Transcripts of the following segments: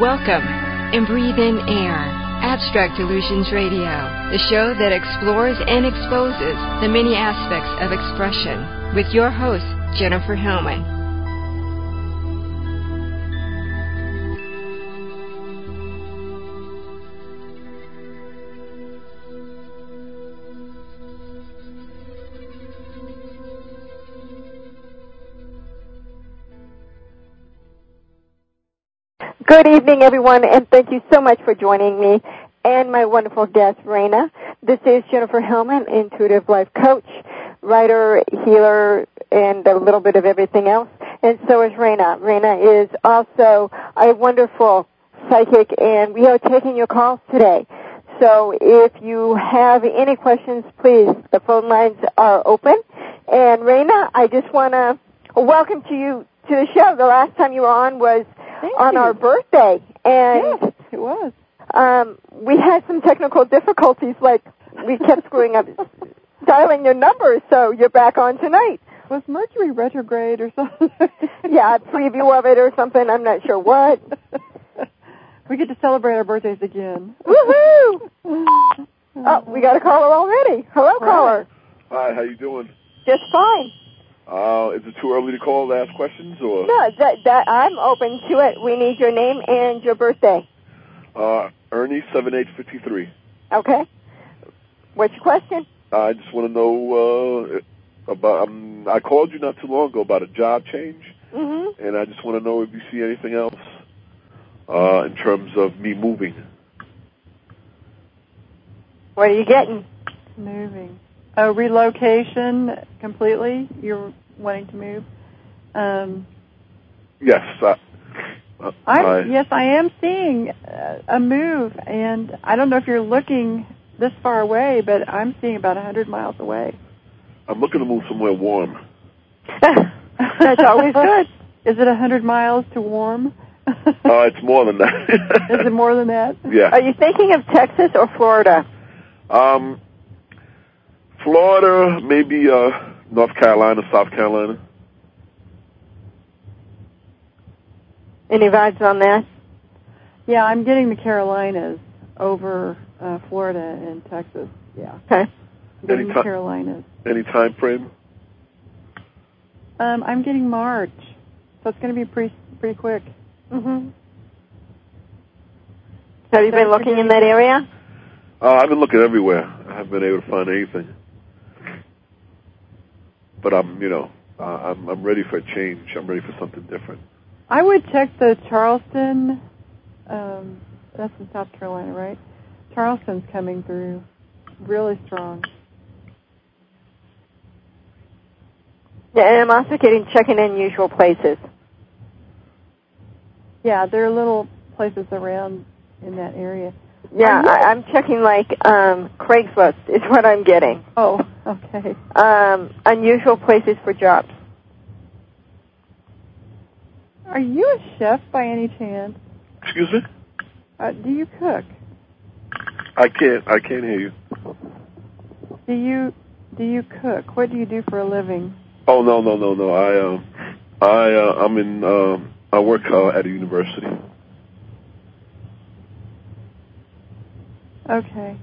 Welcome and breathe in air. Abstract Illusions Radio, the show that explores and exposes the many aspects of expression, with your host, Jennifer Hellman. Good evening, everyone, and thank you so much for joining me and my wonderful guest, Raina. This is Jennifer Hellman, intuitive life coach, writer, healer, and a little bit of everything else. And so is Raina. Raina is also a wonderful psychic, and we are taking your calls today. So if you have any questions, please, the phone lines are open. And Raina, I just want to welcome you to the show. The last time you were on was on our birthday, and yes, it was. We had some technical difficulties, like we kept screwing up dialing your numbers, so you're back on tonight. Was Mercury retrograde or something? Yeah, a preview of it or something, I'm not sure what. We get to celebrate our birthdays again. Woohoo! Oh, we got a caller already. Hello, caller. Hi, how you doing? Just fine. Is it too early to call to ask questions, or? No, that I'm open to it. We need your name and your birthday. Ernie 7853. Okay. What's your question? I just want to know about. I called you not too long ago about a job change, and I just want to know if you see anything else in terms of me moving. What are you getting? Moving. Oh, relocation completely? You're wanting to move? Yes. Yes, I am seeing a move, and I don't know if you're looking this far away, but I'm seeing about 100 miles away. I'm looking to move somewhere warm. That's always good. Is it 100 miles to warm? It's more than that. Is it more than that? Yeah. Are you thinking of Texas or Florida? Florida, maybe North Carolina, South Carolina. Any vibes on that? Yeah, I'm getting the Carolinas over Florida and Texas. Yeah. Okay. Getting the Carolinas. Any time frame? I'm getting March, so it's going to be pretty quick. Mm-hmm. Have you been looking in that area? I've been looking everywhere. I haven't been able to find anything. But I'm ready for a change. I'm ready for something different. I would check the Charleston. That's in South Carolina, right? Charleston's coming through really strong. Yeah, and I'm also checking unusual places. Yeah, there are little places around in that area. Yeah, I'm checking like Craigslist is what I'm getting. Oh, okay. Unusual places for jobs. Are you a chef by any chance? Excuse me? Do you cook? I can't hear you. Do you cook? What do you do for a living? Oh no. I work at a university. Okay.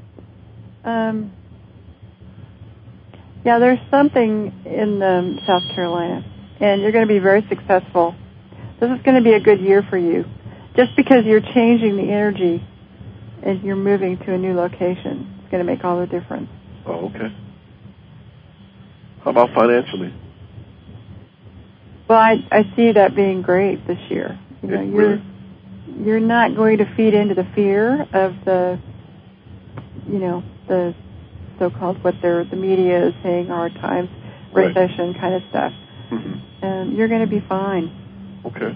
Yeah, there's something in South Carolina, and you're going to be very successful. This is going to be a good year for you, just because you're changing the energy and you're moving to a new location. It's going to make all the difference. Oh, okay. How about financially? Well, I see that being great this year. You're not going to feed into the fear of the so-called what the media is saying, hard times, recession kind of stuff. Mm-hmm. And you're going to be fine. Okay.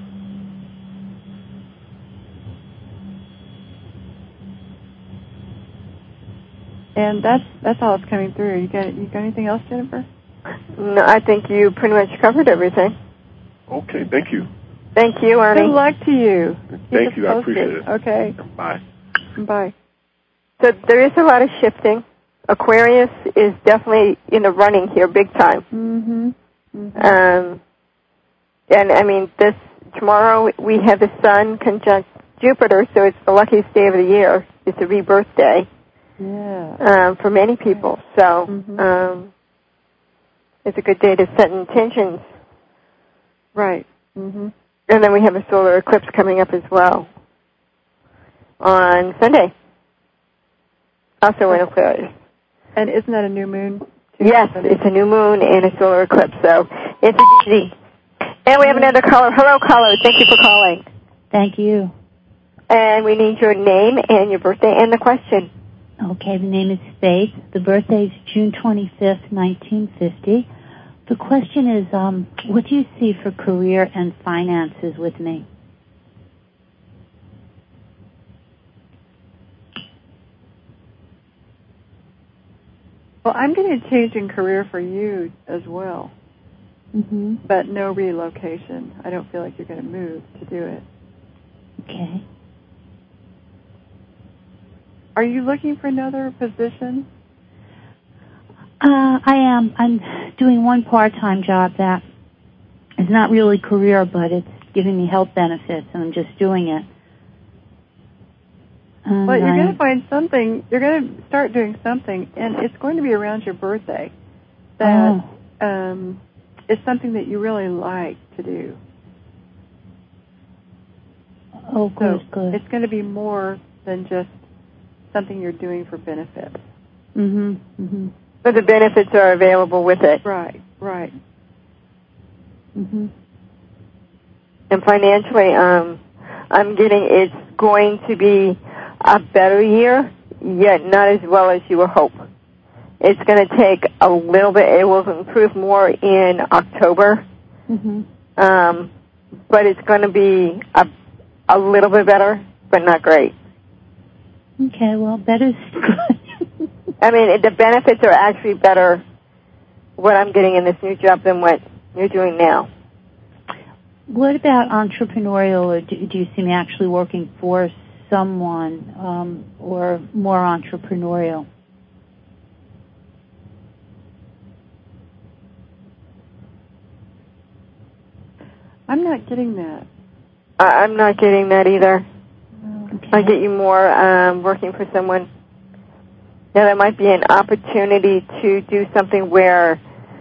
And that's all that's coming through. You got anything else, Jennifer? No, I think you pretty much covered everything. Okay, thank you. Thank you, Ernie. Good luck to you. Thank you, I appreciate it. Okay. Bye. Bye. So there is a lot of shifting. Aquarius is definitely in the running here, big time. Mm-hmm. Mm-hmm. And I mean, tomorrow we have the Sun conjunct Jupiter, so it's the luckiest day of the year. It's a rebirth day. Yeah. For many people. So it's a good day to set intentions. Right. Mm-hmm. And then we have a solar eclipse coming up as well on Sunday. Also in Aquarius. And isn't that a new moon? Yes, it's a new moon and a solar eclipse, so it's a doozy. And we have another caller. Hello, caller. Thank you for calling. Thank you. And we need your name and your birthday and the question. Okay, the name is Faith. The birthday is June 25th, 1950. The question is, what do you see for career and finances with me? Well, I'm getting a change in career for you as well, but no relocation. I don't feel like you're going to move to do it. Okay. Are you looking for another position? I am. I'm doing one part-time job that is not really career, but it's giving me health benefits, and I'm just doing it. Well, you're going to find something. You're going to start doing something, and it's going to be around your birthday. That is something that you really like to do. Oh, good, so good. It's going to be more than just something you're doing for benefits. But the benefits are available with it. Right, right. And financially, I'm getting it's going to be a better year, yet not as well as you would hope. It's going to take a little bit. It will improve more in October. But it's going to be a little bit better, but not great. Okay, well, better's good. I mean, the benefits are actually better what I'm getting in this new job than what you're doing now. What about entrepreneurial, or do you see me actually working for someone, or more entrepreneurial? I'm not getting that. I'm not getting that either. Okay. I get you more working for someone. Now, there might be an opportunity to do something where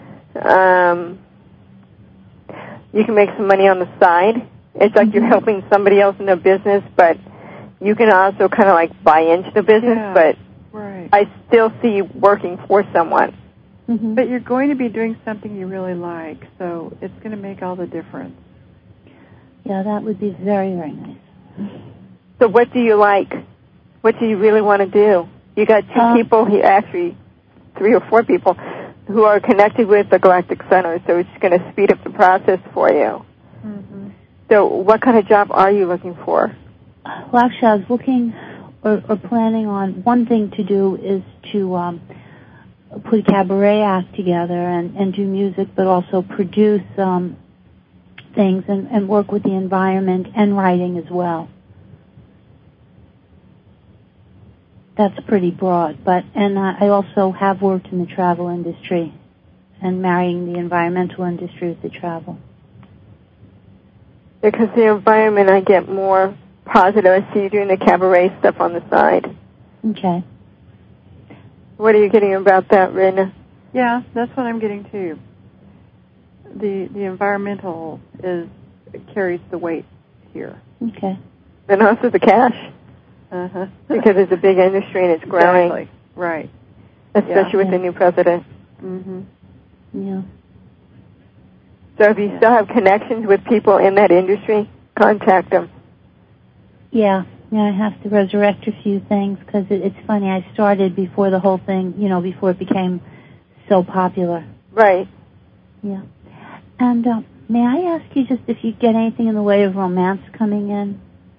you can make some money on the side. It's like you're helping somebody else in their business, but you can also kind of like buy into the business, but I still see you working for someone. But you're going to be doing something you really like, so it's going to make all the difference. Yeah, that would be very, very nice. So what do you like? What do you really want to do? You got two people here, actually 3 or 4 people, who are connected with the Galactic Center, so it's going to speed up the process for you. So what kind of job are you looking for? Well, actually, I was looking or planning on, one thing to do is to put a cabaret act together and do music, but also produce things and work with the environment and writing as well. That's pretty broad, and I also have worked in the travel industry and marrying the environmental industry with the travel. Because the environment, I get more positive. I see you doing the cabaret stuff on the side. Okay. What are you getting about that, Rena? Yeah, that's what I'm getting too. The environmental carries the weight here. Okay. And also the cash. Because it's a big industry and it's growing. Exactly. Right. Especially with the new president. Yeah. So if you still have connections with people in that industry, contact them. Yeah, I have to resurrect a few things because it's funny. I started before the whole thing, before it became so popular. Right. Yeah. And may I ask you just if you get anything in the way of romance coming in?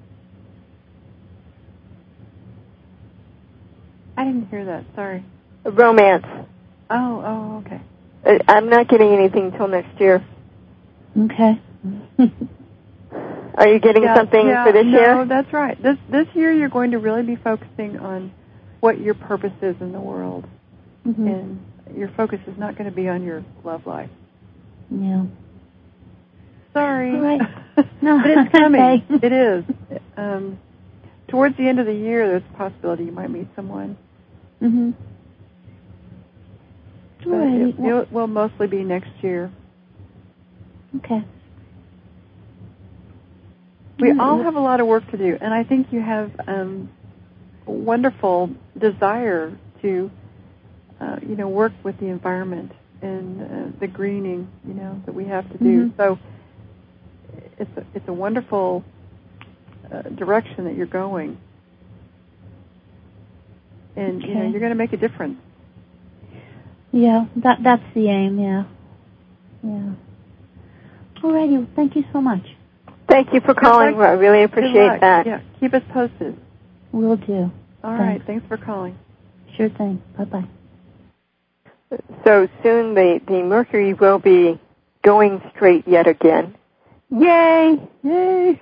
I didn't hear that. Sorry. Romance. Oh, okay. I'm not getting anything until next year. Okay. Are you getting something for this year? No, that's right. This year you're going to really be focusing on what your purpose is in the world. And your focus is not going to be on your love life. Yeah. Sorry. All right. No, but it's coming. okay. It is. towards the end of the year, there's a possibility you might meet someone. Mhm. It will mostly be next year. Okay. We all have a lot of work to do, and I think you have a wonderful desire to, work with the environment and the greening, that we have to do. Mm-hmm. So it's a wonderful direction that you're going, and okay. You're going to make a difference. Yeah, that's the aim. Yeah. Alrighty, well, thank you so much. Thank you for calling. I really appreciate that. Yeah, keep us posted. Will do. All right, thanks for calling. Sure thing. Bye-bye. So soon the Mercury will be going straight yet again. Yay! Yay!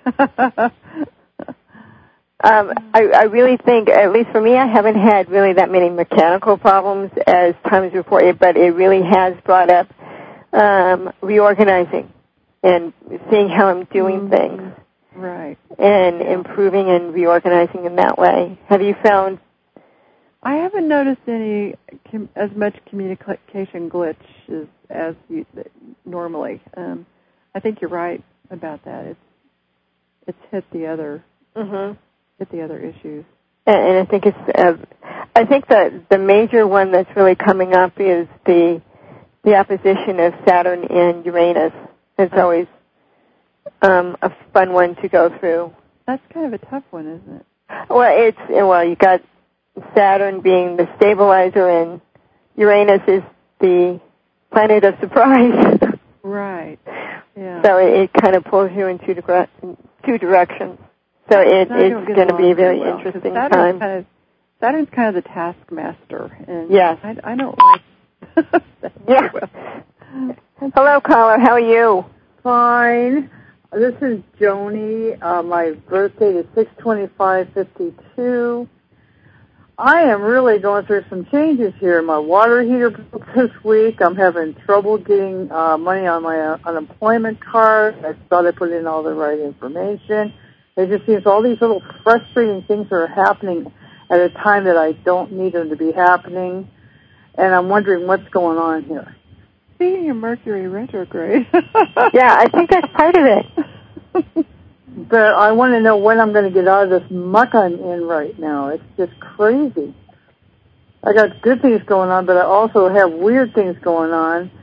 I really think, at least for me, I haven't had really that many mechanical problems as times before, but it really has brought up reorganizing and seeing how I'm doing things. Right. And improving and reorganizing in that way. Have you found? I haven't noticed as much communication glitch as normally. I think you're right about that. It's hit the other issues. And I think I think that the major one that's really coming up is the opposition of Saturn and Uranus. It's always a fun one to go through. That's kind of a tough one, isn't it? Well, you got Saturn being the stabilizer, and Uranus is the planet of surprise. Right. Yeah. So it kind of pulls you in two directions. So it's going to be a very interesting time. Saturn's kind of the taskmaster, and yes. I don't like that. Yeah. Well. Hello, caller. How are you? Fine. This is Joni. My birthday is 6/25/52. I am really going through some changes here. My water heater broke this week. I'm having trouble getting money on my unemployment card. I thought I put in all the right information. It just seems all these little frustrating things are happening at a time that I don't need them to be happening. And I'm wondering what's going on here. Speaking of Mercury retrograde. Yeah, I think that's part of it. But I want to know when I'm going to get out of this muck I'm in right now. It's just crazy. I got good things going on, but I also have weird things going on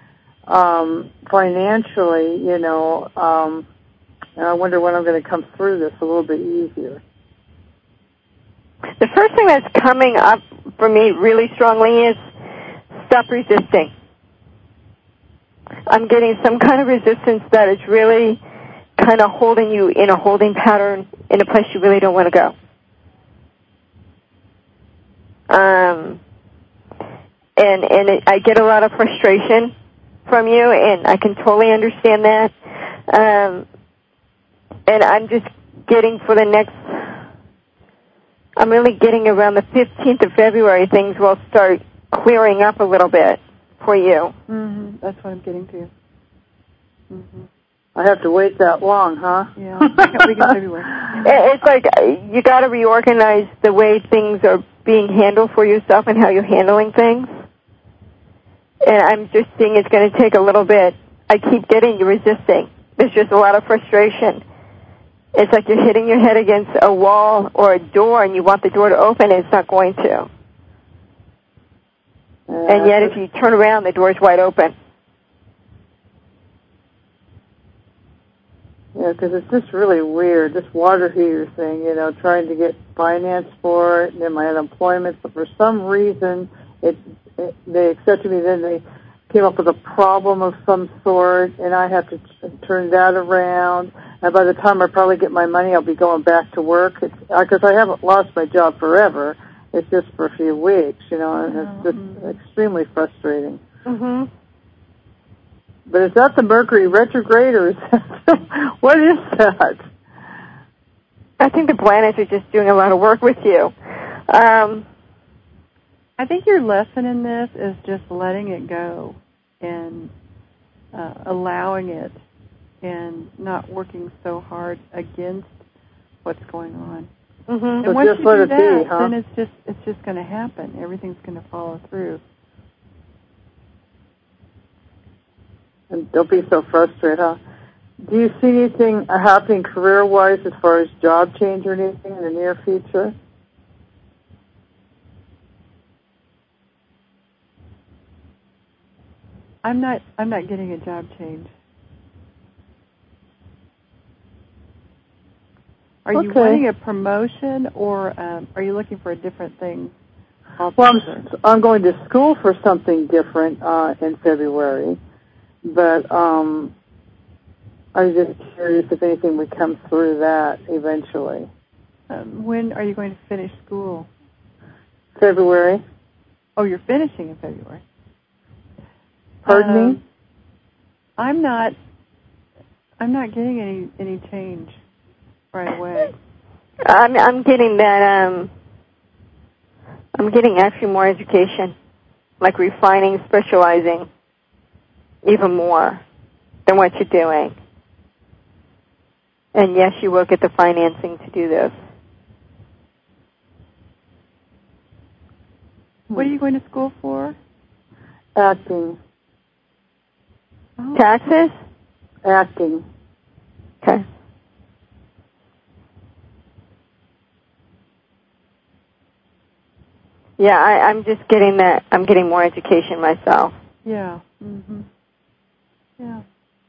financially, and I wonder when I'm going to come through this a little bit easier. The first thing that's coming up for me really strongly is stop resisting. I'm getting some kind of resistance that is really kind of holding you in a holding pattern in a place you really don't want to go. I get a lot of frustration from you, and I can totally understand that. And I'm just getting I'm really getting around the 15th of February, things will start clearing up a little bit for you. Mm-hmm. That's what I'm getting to. Mm-hmm. I have to wait that long, huh? Yeah, we can February. It's like you got to reorganize the way things are being handled for yourself and how you're handling things. And I'm just seeing it's going to take a little bit. I keep getting you resisting. There's just a lot of frustration. It's like you're hitting your head against a wall or a door, and you want the door to open, and it's not going to. And yet, if you turn around, the door's wide open. Yeah, because it's just really weird, this water heater thing, trying to get finance for it, and then my unemployment. But for some reason, they accepted me. Then they came up with a problem of some sort, and I have to turn that around. And by the time I probably get my money, I'll be going back to work. Because I haven't lost my job forever. It's just for a few weeks, and it's just extremely frustrating. Mm-hmm. But is that the Mercury retrograde, or is that, what is that? I think the planets are just doing a lot of work with you. I think your lesson in this is just letting it go and allowing it and not working so hard against what's going on. And So once just you let do it that, be, huh? then it's just going to happen. Everything's going to follow through. And don't be so frustrated, huh? Do you see anything happening career-wise as far as job change or anything in the near future? I'm not getting a job change. Are you wanting a promotion, or are you looking for a different thing altogether? Well, I'm going to school for something different in February, but I was just curious if anything would come through that eventually. When are you going to finish school? February. Oh, you're finishing in February. Pardon me? I'm not getting any change right away. I'm getting that. I'm getting actually more education, like refining, specializing, even more than what you're doing. And yes, you will get the financing to do this. What are you going to school for? Acting. Oh. Taxes? Acting. Okay. Yeah, I'm just getting that. I'm getting more education myself. Yeah. Mhm. Yeah.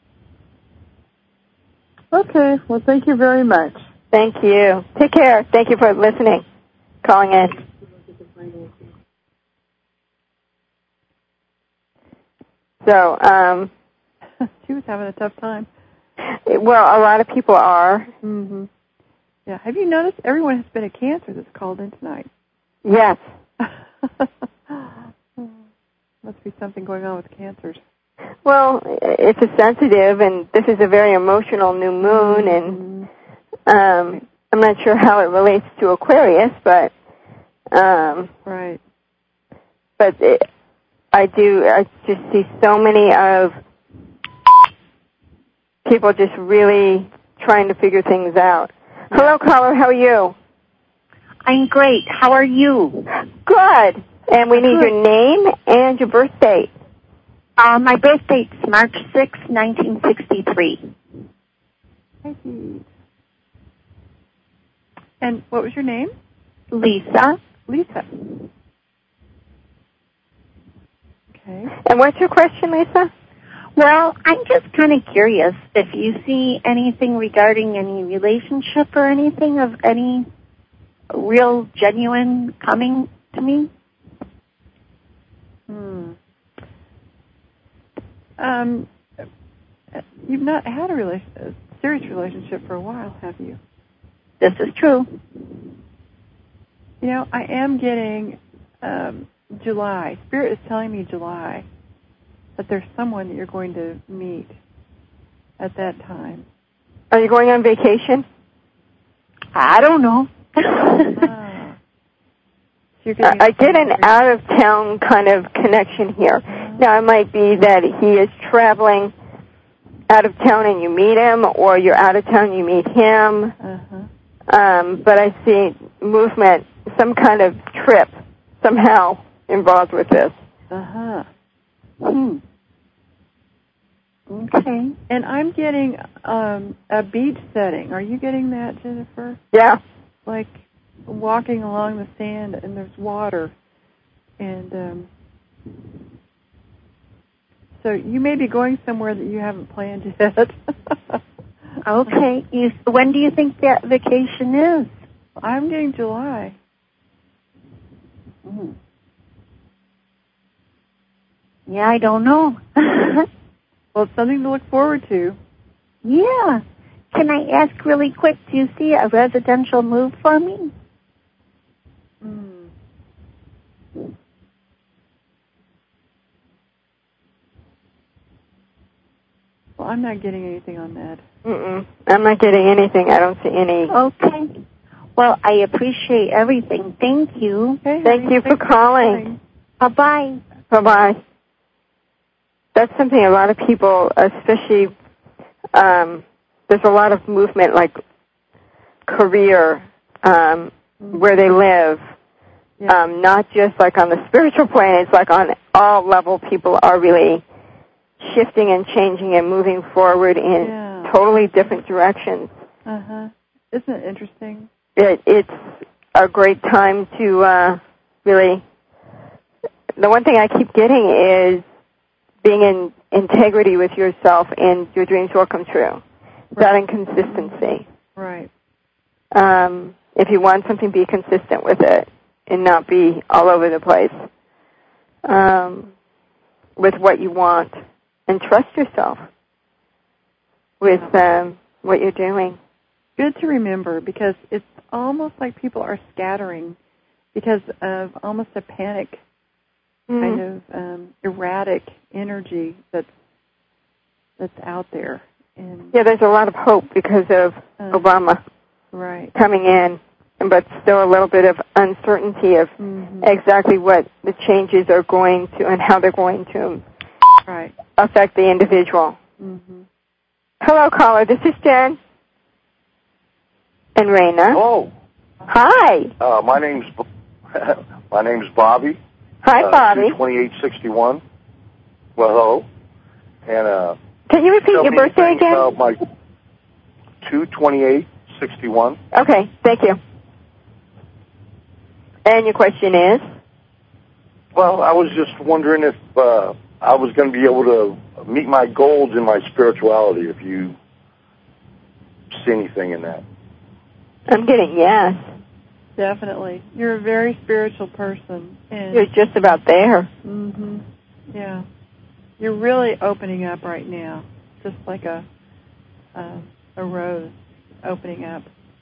Okay. Well, thank you very much. Thank you. Take care. Thank you for listening, calling in. So, she was having a tough time. Well, a lot of people are. Mhm. Yeah. Have you noticed everyone has been a cancer that's called in tonight? Yes. Must be something going on with cancers. Well, it's a sensitive, and this is a very emotional new moon, and I'm not sure how it relates to Aquarius, but right. But I just see so many of people just really trying to figure things out. Hello, caller. How are you? I'm great. How are you? Good. And we need your name and your birth date. My birth date's March 6, 1963. Thank you. And what was your name? Lisa. Lisa. Okay. And what's your question, Lisa? Well, I'm just kind of curious if you see anything regarding any relationship or anything of any real genuine coming to me. You've not had a serious relationship for a while, have you? This is true. You know, I am getting July. Spirit is telling me July, that there's someone that you're going to meet at that time. Are you going on vacation? I don't know. I get an out-of-town kind of connection here. Now, it might be that he is traveling out of town and you meet him, or you're out of town and you meet him. But I see movement, some kind of trip somehow involved with this. Okay. And I'm getting a beach setting. Are you getting that, Jennifer? Yeah. Like walking along the sand and there's water. And so you may be going somewhere that you haven't planned yet. Okay. When do you think that vacation is? I'm getting July. Yeah, I don't know. Well, it's something to look forward to. Yeah. Can I ask really quick, do you see a residential move for me? Well, I'm not getting anything on that. I'm not getting anything. I don't see any. Okay. Well, I appreciate everything. Thank you. Okay, Thank you for calling. Bye-bye. Bye-bye. That's something a lot of people, especially, there's a lot of movement, like career, where they live. Yeah. Not just like on the spiritual plane, it's like on all level people are really shifting and changing and moving forward in totally different directions. Uh-huh. Isn't it interesting? It's a great time to really, the one thing I keep getting is being in integrity with yourself and your dreams will come true. Right. That inconsistency. Right. If you want something, be consistent with it and not be all over the place with what you want. And trust yourself with what you're doing. Good to remember, because it's almost like people are scattering because of almost a panic, kind of erratic energy that's out there. And there's a lot of hope because of Obama coming in, but still a little bit of uncertainty of exactly what the changes are going to and how they're going to affect the individual. Mm-hmm. Hello, caller. This is Jen. And Raina. Hello. Hi. My name's Bobby. Hi, Bobby. 22861. Well, hello. And can you repeat your birthday again? My 22861. Okay, thank you. And your question is? Well, I was just wondering if I was going to be able to meet my goals in my spirituality, if you see anything in that. I'm getting yes. Definitely. You're a very spiritual person. And you're just about there. Mm-hmm. Yeah. You're really opening up right now, just like a rose opening up.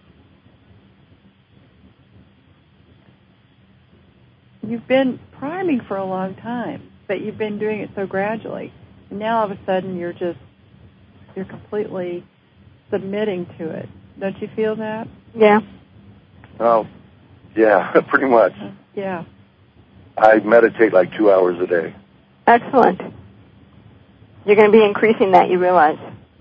You've been priming for a long time, but you've been doing it so gradually. And now all of a sudden you're completely submitting to it. Don't you feel that? Yeah. Oh, yeah, pretty much. Yeah. I meditate like 2 hours a day. Excellent. You're going to be increasing that, you realize.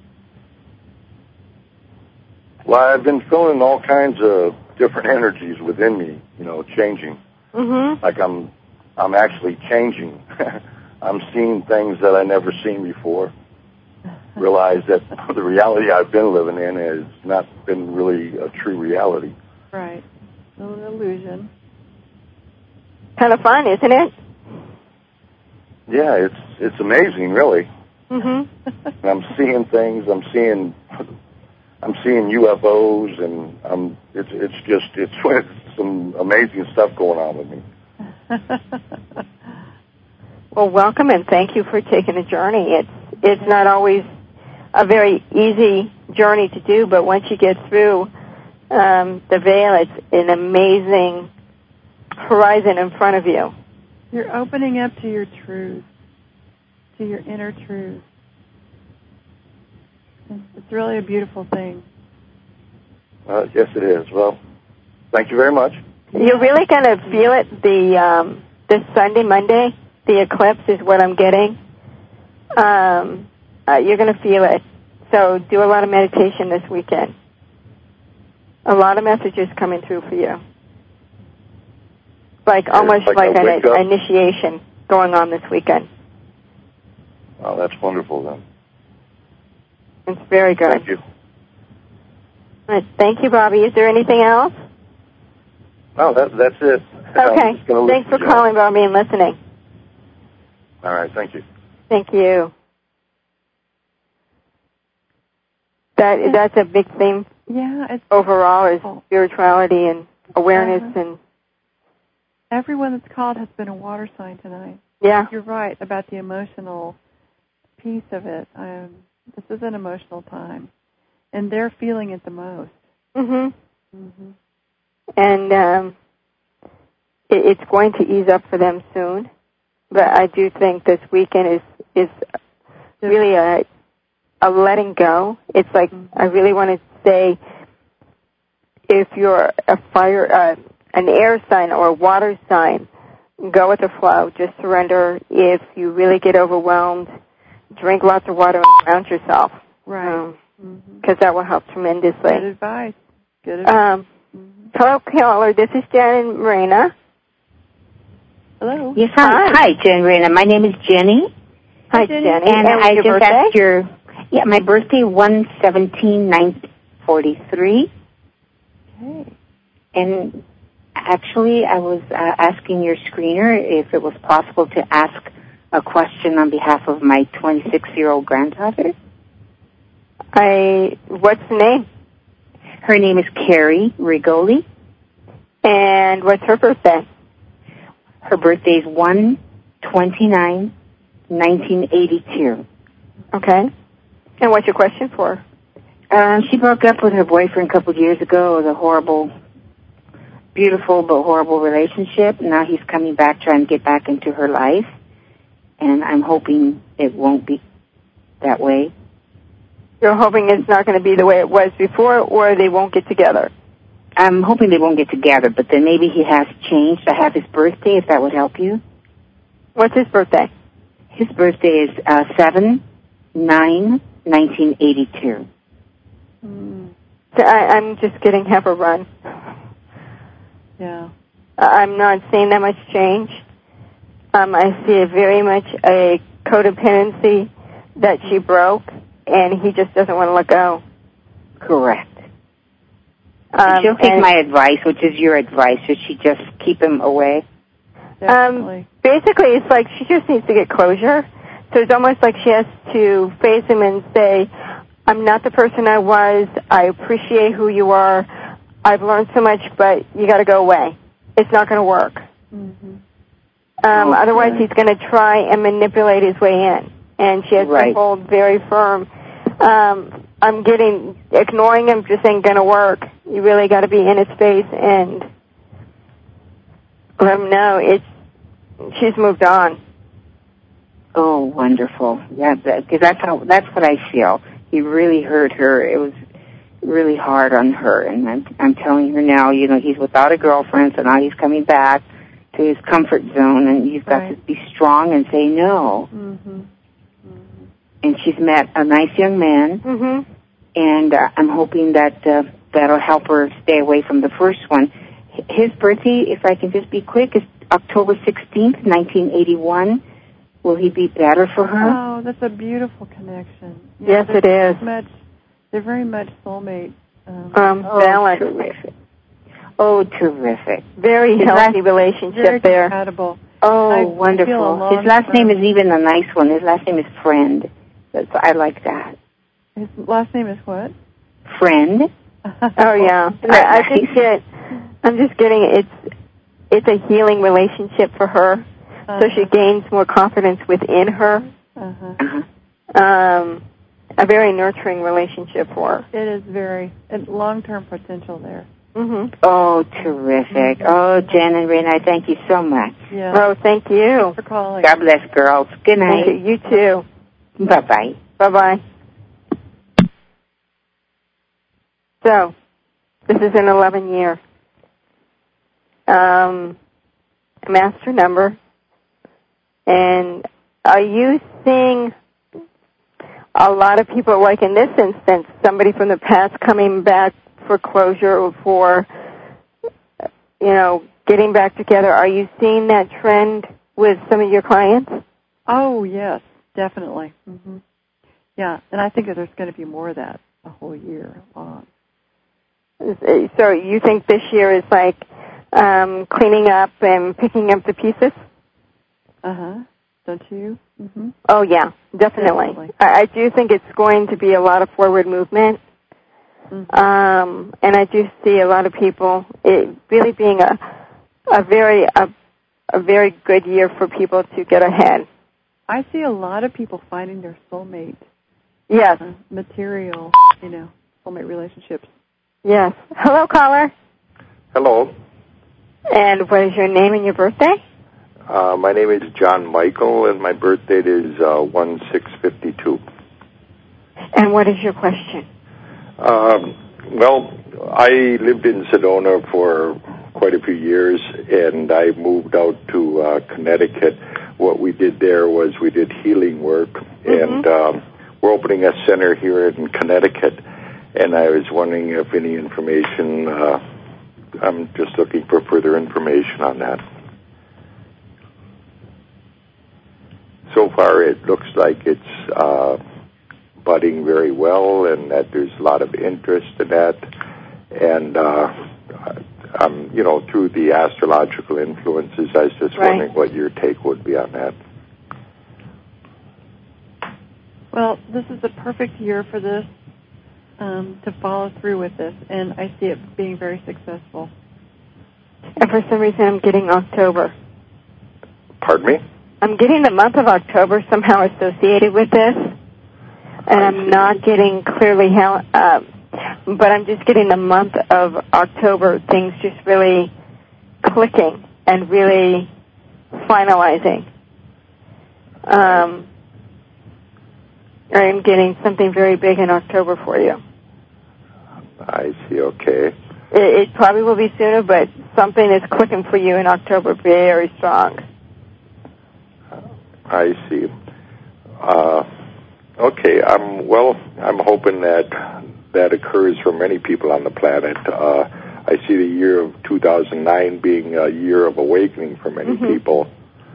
Well, I've been feeling all kinds of different energies within me, changing. Mm-hmm. Like I'm actually changing. I'm seeing things that I never seen before. Realize that the reality I've been living in has not been really a true reality. Right. A little illusion. Kind of fun, isn't it? Yeah, it's amazing, really. Mm-hmm. I'm seeing things. I'm seeing UFOs, and it's some amazing stuff going on with me. Well, welcome and thank you for taking the journey. It's not always a very easy journey to do, but once you get through the veil, it's an amazing horizon in front of you. You're opening up to your truth, to your inner truth. It's really a beautiful thing. Yes, it is. Well, thank you very much. You're really going to feel it this Sunday, Monday. The eclipse is what I'm getting. You're going to feel it. So do a lot of meditation this weekend. A lot of messages coming through for you. Almost like an initiation going on this weekend. Oh, that's wonderful then. It's very good. Thank you. All right, thank you, Bobby. Is there anything else? No, that's it. Okay. Thanks for calling, Bobby, and listening. All right. Thank you. Thank you. That's a big theme. Yeah. It's overall is spirituality and awareness and. Everyone that's called has been a water sign tonight. Yeah. You're right about the emotional piece of it. This is an emotional time, and they're feeling it the most. Mm-hmm. Mm-hmm. And it's going to ease up for them soon, but I do think this weekend is really a letting go. It's like I really want to say, if you're a fire, an air sign or a water sign, go with the flow. Just surrender. If you really get overwhelmed, drink lots of water and ground yourself. Right. Because that will help tremendously. Good advice. Good advice. Hello, caller. This is Jen and Marina. Hello. Yes, hi, Jen and Marina. My name is Jenny. Hi, Jenny. And I your just birthday? asked my birthday, 1/17/1943. Okay. And actually, I was asking your screener if it was possible to ask a question on behalf of my 26-year-old granddaughter. What's the name? Her name is Carrie Rigoli. And what's her birthday? Her birthday is 1/29/1982. Okay. And what's your question for? She broke up with her boyfriend a couple of years ago. It was a horrible, beautiful but horrible relationship. Now he's coming back, trying to get back into her life. And I'm hoping it won't be that way. You're hoping it's not going to be the way it was before, or they won't get together? I'm hoping they won't get together, but then maybe he has changed. I have his birthday, if that would help you. What's his birthday? His birthday is 7/9/1982. So I'm just getting half a run. Yeah. I'm not seeing that much change. I see very much a codependency that she broke, and he just doesn't want to let go. Correct. She'll take my advice, which is your advice. Should she just keep him away? Basically, it's like she just needs to get closure. So it's almost like she has to face him and say, I'm not the person I was. I appreciate who you are. I've learned so much, but you got to go away. It's not going to work. Mm-hmm. Otherwise, he's going to try and manipulate his way in. And she has to hold very firm. I'm ignoring him just ain't going to work. You really got to be in his face and let him know she's moved on. Oh, wonderful. Yeah, because that's what I feel. He really hurt her. It was really hard on her. And I'm telling her now, he's without a girlfriend, so now he's coming back to his comfort zone, and you've got to be strong and say no. Mm-hmm. Mm-hmm. And she's met a nice young man, and I'm hoping that that'll help her stay away from the first one. His birthday, if I can just be quick, is October 16th, 1981. Will he be better for her? Oh, that's a beautiful connection. Yes, it is. They're very much soulmate. Balance. Terrific. Oh, terrific. Very healthy relationship very there. Compatible. Oh, wonderful. His last name is even a nice one. His last name is Friend. I like that. His last name is what? Friend. Oh, yeah. I'm just getting it's a healing relationship for her. So she gains more confidence within her. A very nurturing relationship for her. It is very long-term potential there. Mm-hmm. Oh, terrific. Oh, Jen and Rena, I thank you so much. Yeah. Oh, thank you. Thanks for calling. God bless, girls. Good night. Thank you. You too. Bye-bye. Bye-bye. So, this is an 11-year master number. And are you seeing a lot of people, like in this instance, somebody from the past coming back for closure or for, getting back together? Are you seeing that trend with some of your clients? Oh, yes, definitely. Mm-hmm. Yeah, and I think that there's going to be more of that a whole year long. So you think this year is like cleaning up and picking up the pieces? Don't you? Mm-hmm. Oh, yeah, definitely. I do think it's going to be a lot of forward movement. Mm-hmm. And I do see a lot of people, it really being a very good year for people to get ahead. I see a lot of people finding their soulmate. Yes. Material, soulmate relationships. Yes. Hello, caller. Hello. And what is your name and your birthday? My name is John Michael, and my birth date is 1/6/52. And what is your question? Well, I lived in Sedona for quite a few years, and I moved out to Connecticut. What we did there was we did healing work, and we're opening a center here in Connecticut, and I was wondering if any information I'm just looking for further information on that. So far, it looks like it's budding very well, and that there's a lot of interest in that. And through the astrological influences, I was just wondering what your take would be on that. Well, this is the perfect year for this, to follow through with this, and I see it being very successful. And for some reason, I'm getting October. Pardon me? I'm getting the month of October somehow associated with this, and I'm not getting clearly how, but I'm just getting the month of October, things just really clicking and really finalizing. I'm getting something very big in October for you. I see, okay. It probably will be sooner, but something is clicking for you in October very strong. I see. Okay, I'm hoping that occurs for many people on the planet. I see the year of 2009 being a year of awakening for many people.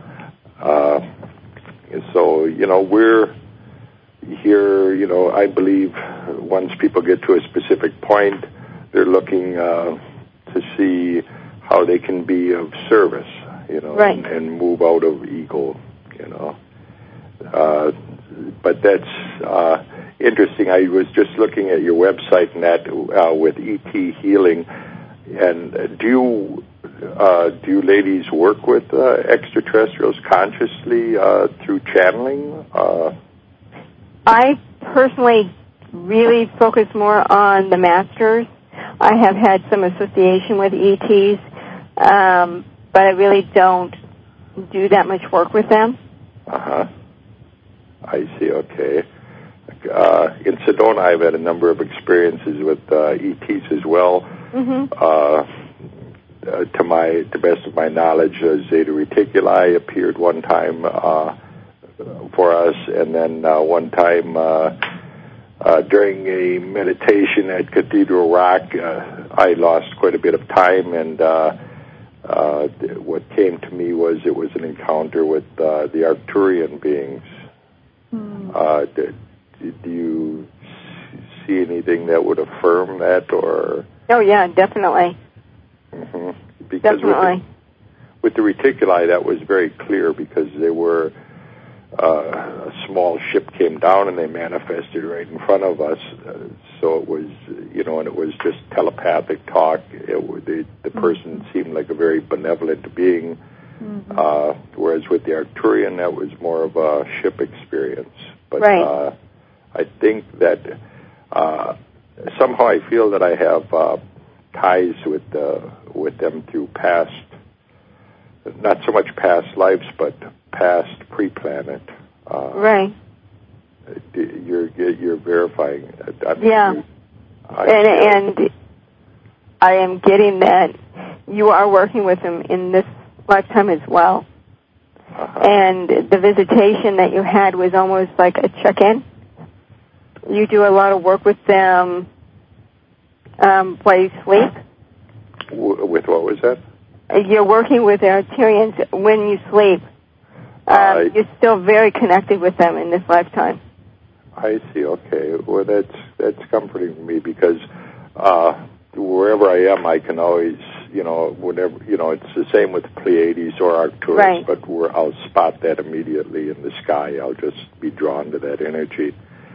So, we're here, I believe once people get to a specific point, they're looking to see how they can be of service, and move out of ego, But that's interesting. I was just looking at your website and that with ET healing. And do you ladies work with extraterrestrials consciously through channeling? I personally really focus more on the masters. I have had some association with ETs, but I really don't do that much work with them. I see, okay. In Sedona, I've had a number of experiences with ETs as well. To best of my knowledge, Zeta Reticuli appeared one time for us, and then one time during a meditation at Cathedral Rock, I lost quite a bit of time, and what came to me was it was an encounter with the Arcturian beings. Do you see anything that would affirm that, or? Oh yeah, definitely. Because definitely. With the Reticuli, that was very clear because they were a small ship came down and they manifested right in front of us. So it was, and it was just telepathic talk. The person seemed like a very benevolent being, whereas with the Arcturian, that was more of a ship experience. But I think that somehow I feel that I have ties with them through past, not so much past lives, but past pre-planet. You're verifying. And I am getting that you are working with them in this lifetime as well. And the visitation that you had was almost like a check-in. You do a lot of work with them while you sleep. With what was that? You're working with the Arcturians when you sleep. You're still very connected with them in this lifetime. I see. Okay. Well, that's comforting for me because wherever I am, I can always, whenever, it's the same with Pleiades or Arcturus, but I'll spot that immediately in the sky. I'll just be drawn to that energy.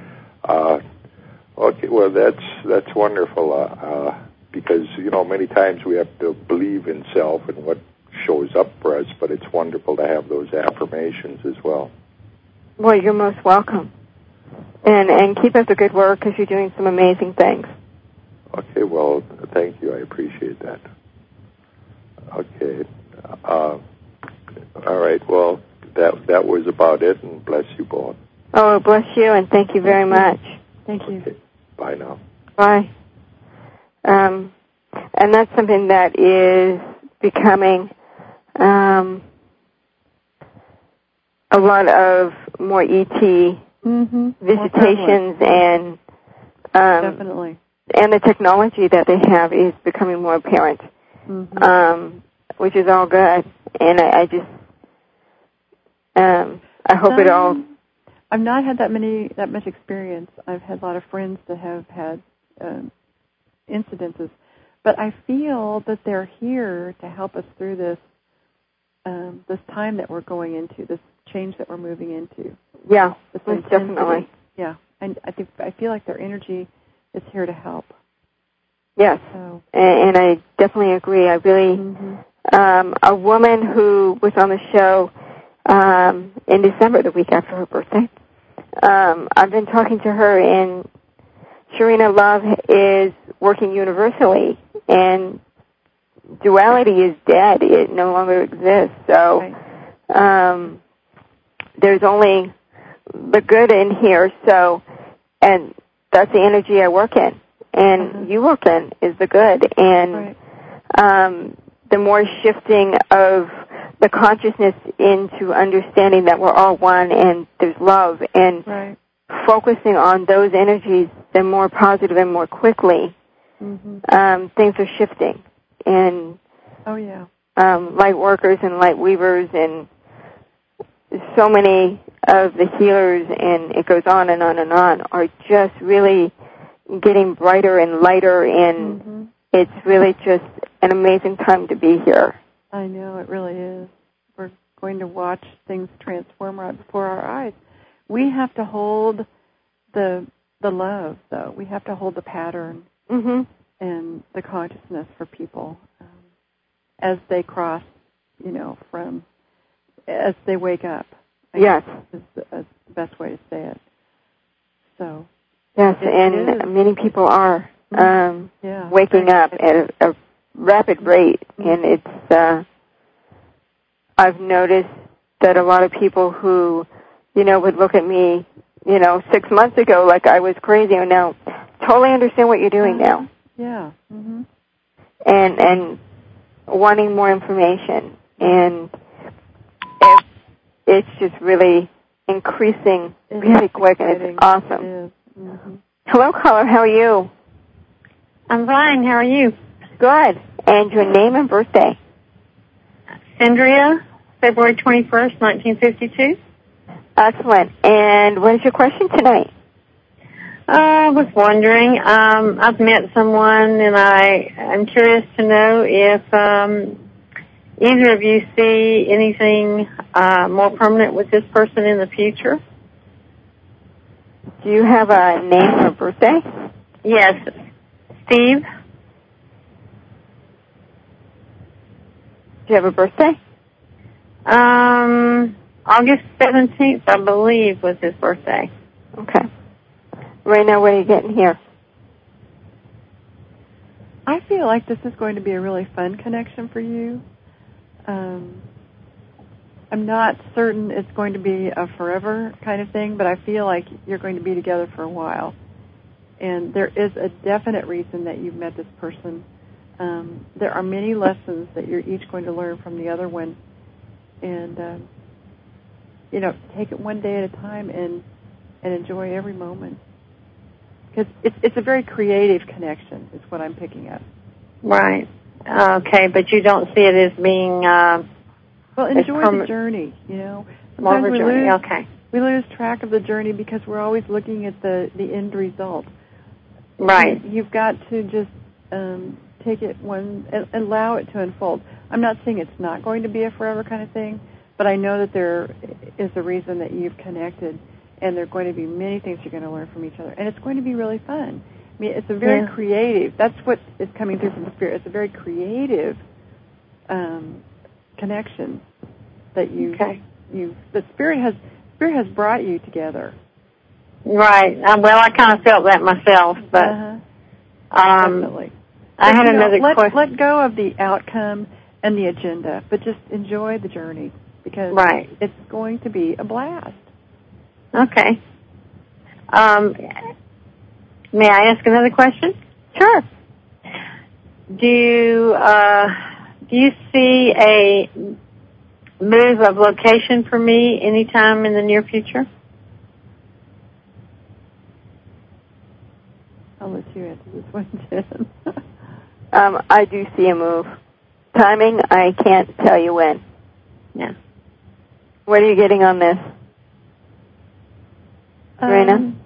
Okay. Well, that's wonderful. Because, many times we have to believe in self and what shows up for us, but it's wonderful to have those affirmations as well. Well, you're most welcome. And keep up the good work because you're doing some amazing things. Okay, well, thank you. I appreciate that. Okay. All right, well, that was about it, and bless you both. Oh, bless you, and thank you very much. Thank you. Okay. Bye now. Bye. And that's something that is becoming a lot of more ET visitations and definitely. And the technology that they have is becoming more apparent. which is all good. And I just, I hope it all. I've not had that much experience. I've had a lot of friends that have had incidences, but I feel that they're here to help us through this time that we're going into, this change that we're moving into. Yeah, definitely. Yeah, and I feel like their energy is here to help. Yes, so. and I definitely agree. I really, a woman who was on the show in December, the week after her birthday, I've been talking to her, and Sharina Love is working universally, and duality is dead. It no longer exists. So there's only the good in here. So, and that's the energy I work in, and you work in is the good. And the more shifting of the consciousness into understanding that we're all one and there's love, and focusing on those energies, the more positive and more quickly things are shifting. And light workers and light weavers and so many of the healers, and it goes on and on and on, are just really getting brighter and lighter, and it's really just an amazing time to be here. I know, it really is. We're going to watch things transform right before our eyes. We have to hold the love, though. We have to hold the pattern and the consciousness for people as they cross, as they wake up. Yes. Is the best way to say it. So. Yes, and many people are waking up at a rapid rate, and it's, I've noticed that a lot of people who, would look at me, 6 months ago like I was crazy, and now totally understand what you're doing now. Yeah. And wanting more information, and it's just really increasing really quick, and it's awesome. It is. Hello, caller. How are you? I'm fine. How are you? Good. And your name and birthday? Sandria, February 21st, 1952. Excellent. And what is your question tonight? I was wondering, I've met someone, and I'm curious to know if either of you see anything more permanent with this person in the future. Do you have a name or birthday? Yes. Steve. Do you have a birthday? August 17th, I believe, was his birthday. Okay. Right now, what are you getting here? I feel like this is going to be a really fun connection for you. I'm not certain it's going to be a forever kind of thing, but I feel like you're going to be together for a while. And there is a definite reason that you've met this person. There are many lessons that you're each going to learn from the other one. And, take it one day at a time and enjoy every moment. Because it's a very creative connection, is what I'm picking up. Right. Okay, but you don't see it as being... well, enjoy the journey, Sometimes we lose track of the journey because we're always looking at the end result. Right. You've got to just take it one and allow it to unfold. I'm not saying it's not going to be a forever kind of thing, but I know that there is a reason that you've connected, and there are going to be many things you're going to learn from each other, and it's going to be really fun. I mean, it's a very creative. That's what is coming through from the Spirit. It's a very creative connection that the Spirit has brought you together. Right. Well, I kind of felt that myself, but definitely. I had another question. Let go of the outcome and the agenda, but just enjoy the journey because it's going to be a blast. Okay. May I ask another question? Sure. Do you see a move of location for me anytime in the near future? I'll let you answer this one, Jen. I do see a move. timing, I can't tell you when. Yeah. What are you getting on this, Raina?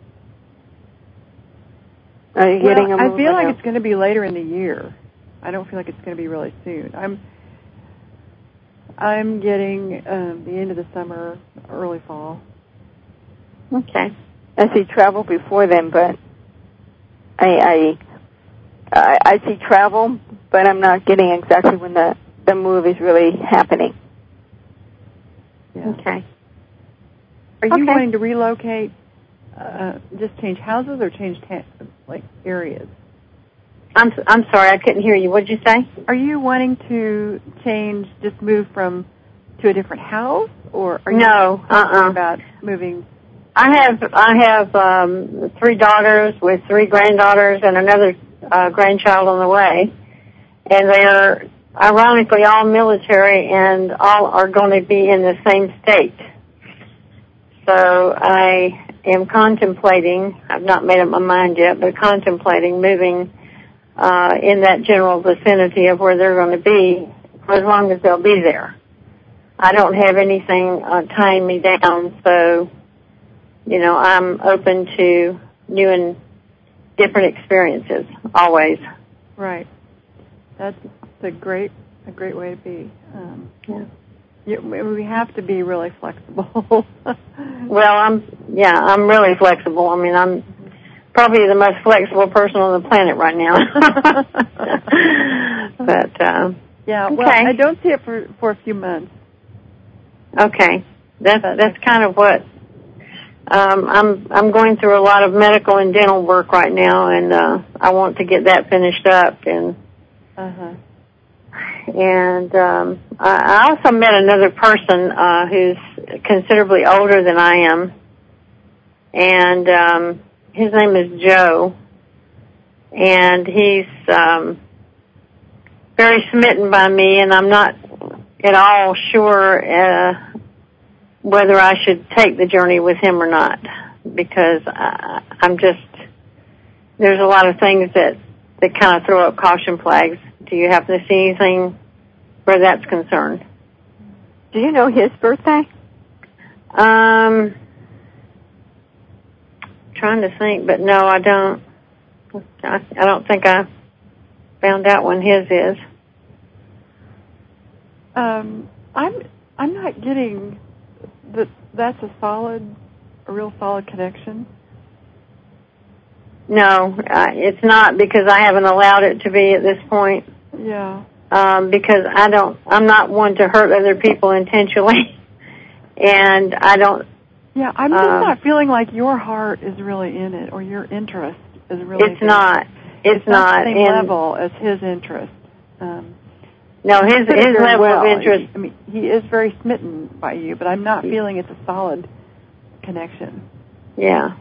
Are you getting a move? I feel like it's going to be later in the year. I don't feel like it's going to be really soon. I'm getting the end of the summer, early fall. Okay. I see travel before then, but I see travel, but I'm not getting exactly when the move is really happening. Yeah. Okay. Are you wanting to relocate, just change houses, or change areas? I'm sorry, I couldn't hear you. What did you say? Are you wanting to change, just move to a different house, or are you thinking about moving? I have 3 daughters with 3 granddaughters and another grandchild on the way, and they are ironically all military and all are going to be in the same state. So I am contemplating, I've not made up my mind yet, but contemplating moving in that general vicinity of where they're going to be for as long as they'll be there. I don't have anything tying me down, so, I'm open to new and different experiences, always. Right. That's a great way to be. We have to be really flexible. Well, I'm really flexible. I mean, I'm probably the most flexible person on the planet right now. But well, I don't see it for a few months. Okay, that's kind of what I'm going through. A lot of medical and dental work right now, and I want to get that finished up. And I also met another person who's considerably older than I am, and his name is Joe, and he's very smitten by me, and I'm not at all sure whether I should take the journey with him or not, because there's a lot of things that kind of throw up caution flags. Do you happen to see anything where that's concerned? Do you know his birthday? Trying to think, but no, I don't. I don't think I found out when his is. I'm not getting that's a real solid connection. No, it's not, because I haven't allowed it to be at this point. Yeah. Because I'm not one to hurt other people intentionally, and I don't. Yeah, I'm just not feeling like your heart is really in it, or your interest is really. It's not. It's not the same level as his interest. No, his level of interest. I mean, he is very smitten by you, but I'm not feeling it's a solid connection. Yeah.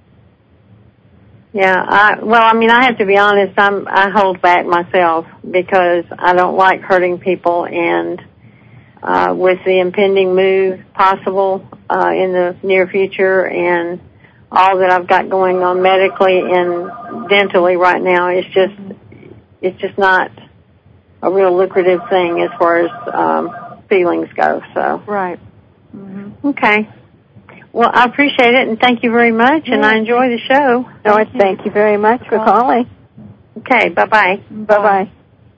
Yeah. I have to be honest. I hold back myself because I don't like hurting people, and with the impending move possible in the near future, and all that I've got going on medically and dentally right now, it's just not a real lucrative thing as far as feelings go. So right. Okay. Well, I appreciate it, and thank you very much, and I enjoy the show. Thank you very much for calling. Okay, bye-bye. Bye-bye.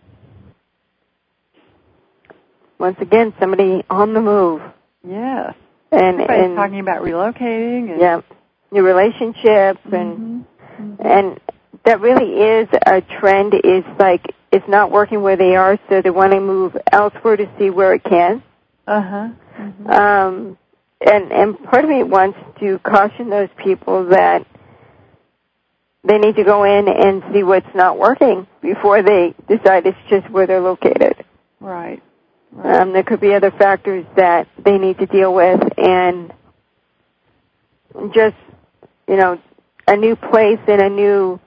Once again, somebody on the move. Yes. And talking about relocating. And, new relationships, and that really is a trend. Is like it's not working where they are, so they want to move elsewhere to see where it can. And part of me wants to caution those people that they need to go in and see what's not working before they decide it's just where they're located. Right. There could be other factors that they need to deal with, and just, a new place in a new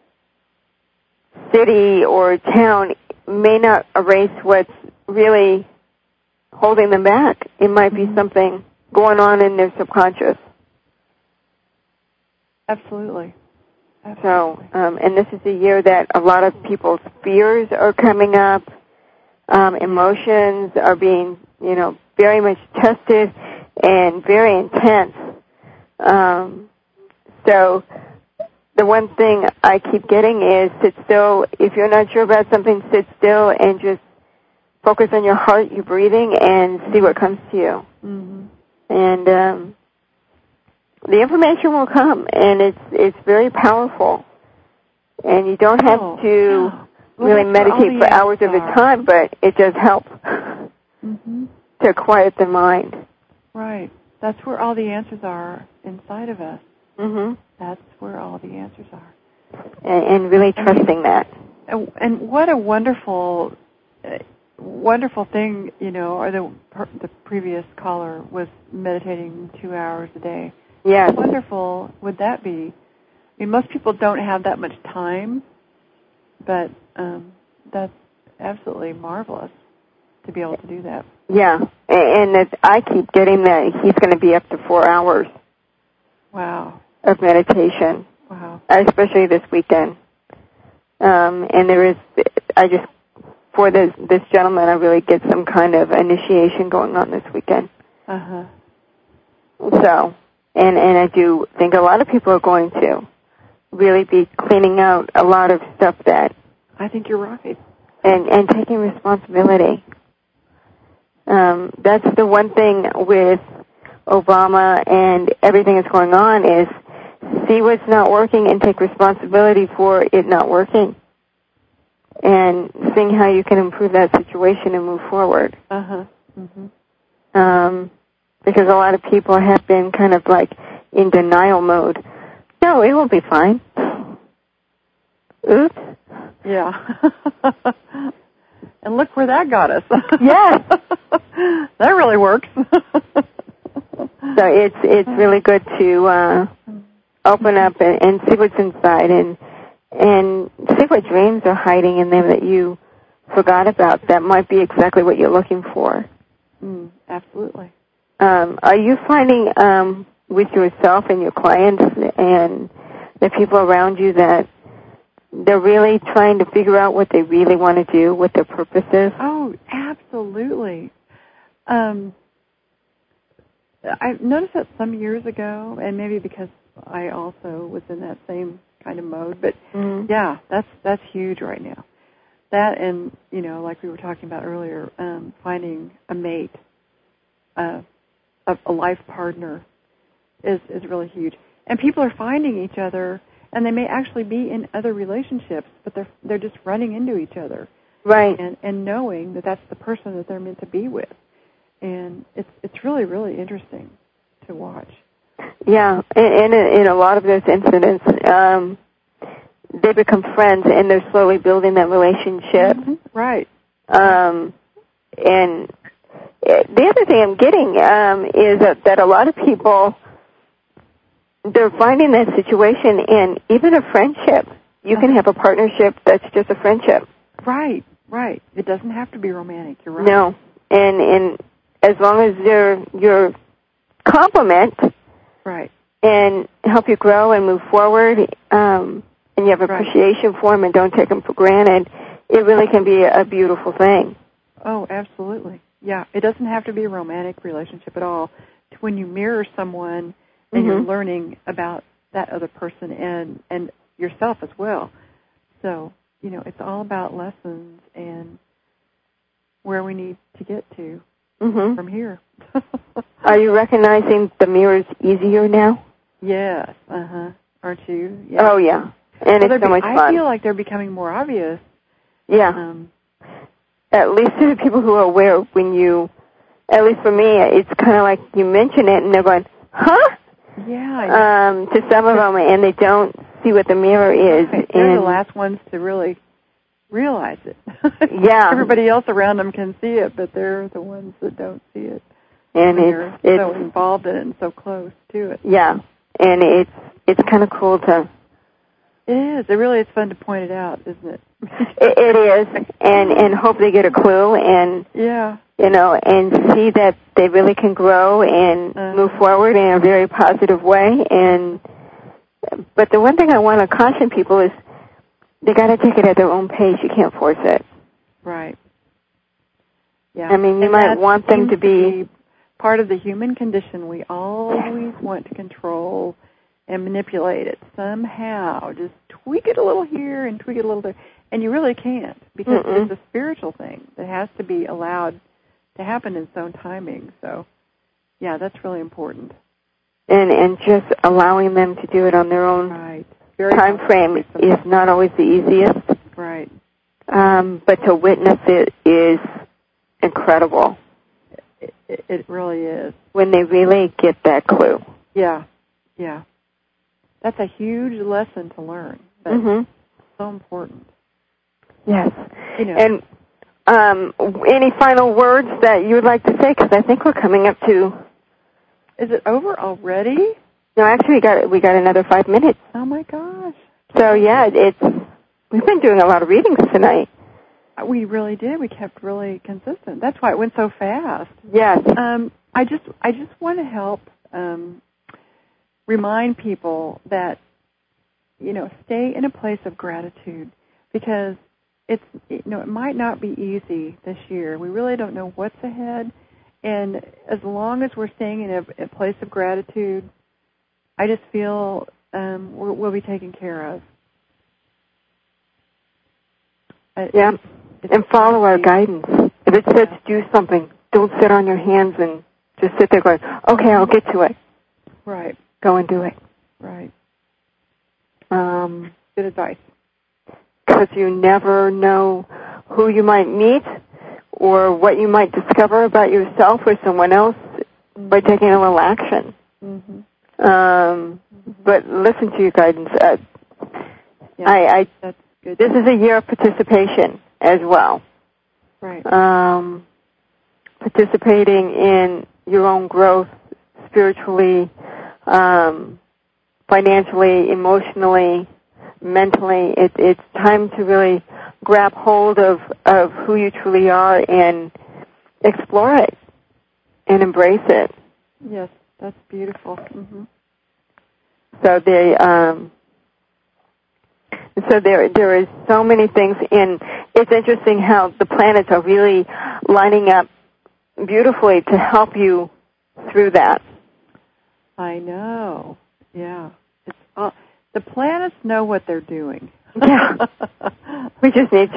city or town may not erase what's really holding them back. It might be something going on in their subconscious. Absolutely. So, and this is a year that a lot of people's fears are coming up. Emotions are being, very much tested and very intense. So the one thing I keep getting is sit still. If you're not sure about something, sit still and just focus on your heart, your breathing, and see what comes to you. Mm-hmm. And the information will come, and it's very powerful. And you don't have to really meditate for hours at a time, but it does help to quiet the mind. Right. That's where all the answers are inside of us. Mm-hmm. That's where all the answers are. And really trusting that. And what a wonderful thing, or the previous caller was meditating 2 hours a day. Yes. How wonderful would that be? I mean, most people don't have that much time, but that's absolutely marvelous to be able to do that. Yeah, and I keep getting that he's going to be up to 4 hours. Wow. Of meditation. Wow. Especially this weekend. And there is, for this gentleman, I really get some kind of initiation going on this weekend. Uh-huh. So, and I do think a lot of people are going to really be cleaning out a lot of stuff that... I think you're right. And taking responsibility. That's the one thing with Obama and everything that's going on is see what's not working and take responsibility for it not working. And seeing how you can improve that situation and move forward. Uh-huh. Mm-hmm. Because a lot of people have been kind of like in denial mode. No, it will be fine. Oops. Yeah. And look where that got us. Yes. That really works. So it's really good to open up and see what's inside and see what dreams are hiding in them that you forgot about that might be exactly what you're looking for. Absolutely. Are you finding with yourself and your clients and the people around you that they're really trying to figure out what they really want to do, what their purpose is? Oh, absolutely. I noticed that some years ago, and maybe because I also was in that same kind of mode, but yeah, that's huge right now. That and, like we were talking about earlier, finding a mate, a life partner is really huge. And people are finding each other, and they may actually be in other relationships, but they're just running into each other. Right. And knowing that that's the person that they're meant to be with. And it's really, really interesting to watch. Yeah, and in a lot of those incidents, they become friends, and they're slowly building that relationship. Mm-hmm. Right. And the other thing I'm getting is that a lot of people, they're finding that situation in even a friendship. You can have a partnership that's just a friendship. Right. It doesn't have to be romantic. You're right. No, and as long as they're your complement, right, and help you grow and move forward, and you have appreciation for them and don't take them for granted, it really can be a beautiful thing. Oh, absolutely. Yeah, it doesn't have to be a romantic relationship at all. It's when you mirror someone and you're learning about that other person and yourself as well. So, it's all about lessons and where we need to get to from here. Are you recognizing the mirrors easier now? Yes. Aren't you? Yeah. Oh, yeah. And it's so much fun. I feel like they're becoming more obvious. Yeah. At least to the people who are aware when you, at least for me, it's kind of like you mention it and they're going, huh? Yeah. To some of them, and they don't see what the mirror is. Right. They're the last ones to really realize it. Yeah. Everybody else around them can see it, but they're the ones that don't see it. And they're so involved in it and so close to it. Yeah. And it's kind of cool to... It is. It really is fun to point it out, isn't it? It is. And hope they get a clue and... Yeah. And see that they really can grow and move forward in a very positive way. But the one thing I want to caution people is they got to take it at their own pace. You can't force it. Right. Yeah. I mean, you might want them to be part of the human condition. We always want to control and manipulate it somehow. Just tweak it a little here and tweak it a little there. And you really can't, because it's a spiritual thing that has to be allowed to happen in its own timing. So, yeah, that's really important. And just allowing them to do it on their own time frame is not always the easiest. Right. But to witness it is incredible. It really is. When they really get that clue. Yeah. Yeah. That's a huge lesson to learn. But so important. Yes. You know. And any final words that you would like to say? Because I think we're coming up to... Is it over already? No, actually, we got another 5 minutes. Oh, my gosh. So, yeah, we've been doing a lot of readings tonight. We really did. We kept really consistent. That's why it went so fast. Yes. I just want to help remind people that, stay in a place of gratitude, because it might not be easy this year. We really don't know what's ahead, and as long as we're staying in a place of gratitude, I just feel we'll be taken care of. Yeah. And follow our guidance. If it says do something, don't sit on your hands and just sit there going, okay, I'll get to it. Right. Go and do it. Right. Good advice. Because you never know who you might meet or what you might discover about yourself or someone else by taking a little action. But listen to your guidance. That's good. This is a year of participation as well. Right. Participating in your own growth spiritually, financially, emotionally, mentally. It's time to really grab hold of who you truly are and explore it and embrace it. Yes, that's beautiful. So there is so many things, and it's interesting how the planets are really lining up beautifully to help you through that. I know. Yeah. It's the planets know what they're doing. Yeah. We just need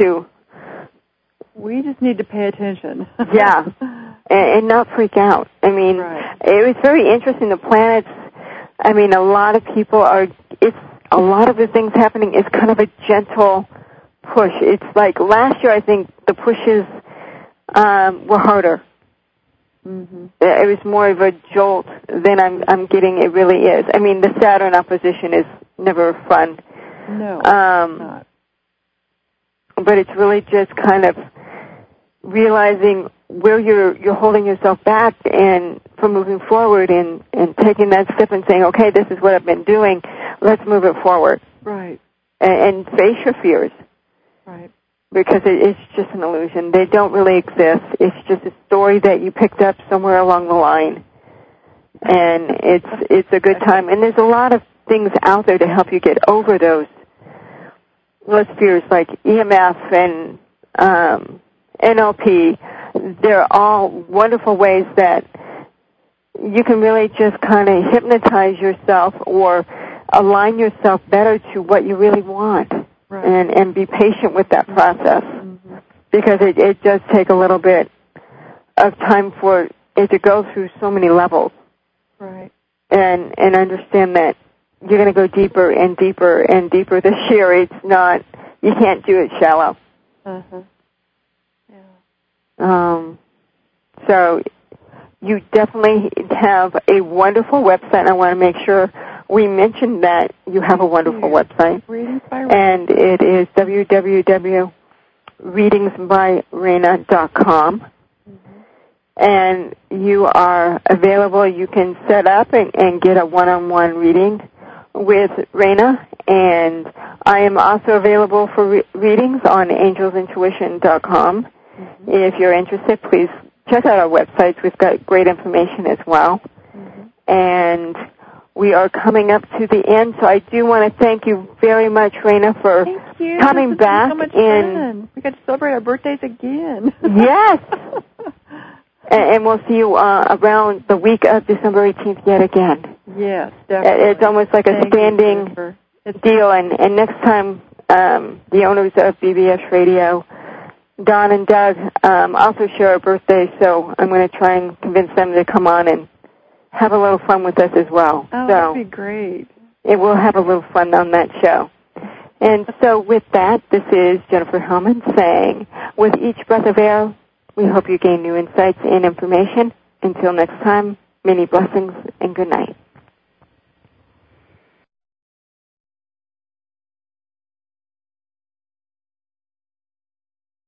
to pay attention. Yeah. And not freak out. I mean, It was very interesting. The planets, a lot of people a lot of the things happening is kind of a gentle push. It's like last year, I think the pushes were harder. It was more of a jolt than I'm getting. It really is. The Saturn opposition is never fun. No, it's not. But it's really just kind of realizing where you're holding yourself back and from moving forward and taking that step and saying, okay, this is what I've been doing. Let's move it forward. Right. And face your fears. Right. Because it's just an illusion. They don't really exist. It's just a story that you picked up somewhere along the line. And it's a good time. And there's a lot of things out there to help you get over those fears, like EMF and NLP. They're all wonderful ways that you can really just kind of hypnotize yourself or align yourself better to what you really want. Right. And be patient with that process, because it does take a little bit of time for it to go through so many levels. Right. And understand that you're going to go deeper and deeper and deeper this year. It's not, you can't do it shallow. So you definitely have a wonderful website. I want to make sure we mentioned that you have a wonderful website. And it is www.readingsbyraina.com. And you are available. You can set up and get a one-on-one reading with Raina. And I am also available for readings on angelsintuition.com. If you're interested, please check out our websites. We've got great information as well. And we are coming up to the end, so I do want to thank you very much, Raina, for coming back. So much fun. We got to celebrate our birthdays again. Yes. And we'll see you around the week of December 18th yet again. Yes, definitely. It's almost like a standing deal. And next time, the owners of BBS Radio, Don and Doug, also share a birthday, so I'm going to try and convince them to come on and have a little fun with us as well. Oh, that'd be great. And we'll have a little fun on that show. And so with that, this is Jennifer Hellman saying, with each breath of air, we hope you gain new insights and information. Until next time, many blessings and good night.